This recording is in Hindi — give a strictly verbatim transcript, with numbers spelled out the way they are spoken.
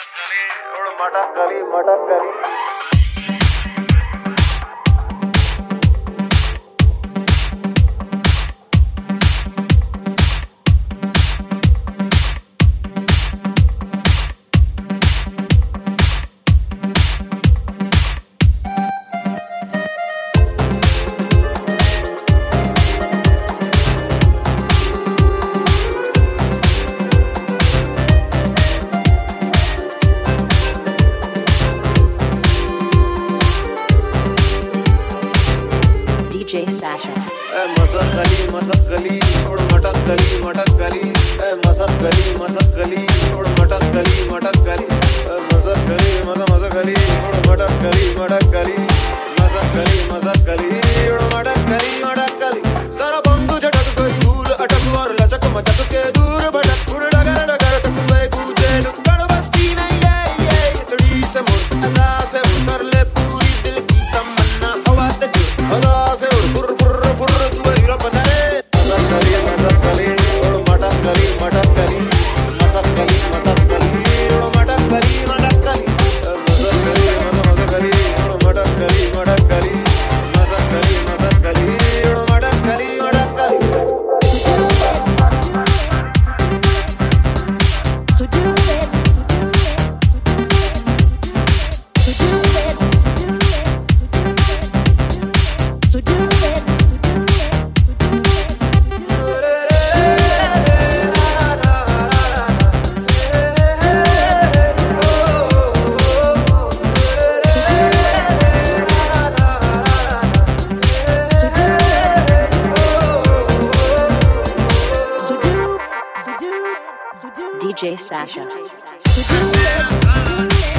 मटक गली मटक गली D J Sasha. मसक गली मसक गली उड़ मटक गली मटक गली मसक गली मसक गली उड़ मटक गली मटक गली मसक गली मस मसक गली उड़ मटक गली मटक गली मसक गली मसक गली उड़ मटक गली मटक गली सारा बंदू झटक गई धूल अटक और लचक मचक के दूर भटक उड़ डगर डगर कसबे कूदे लुकड़ बस्ती में ये ये थोड़ी से मुड़ अदा से उतर ले पूरी दिल की तमन्ना हवा से अदा से उड़ बुर बुर बुर तू हीरो बना रे मसक गली मसक गली उड़ मटक गली मटक गली मसक गली मसक गली उड़ मटक गली मटक गली मसक गली मसक गली उड़ मटक गली मटक गली मसक गली मसक गली उड़ मटक गली मटक गली D J Sasha.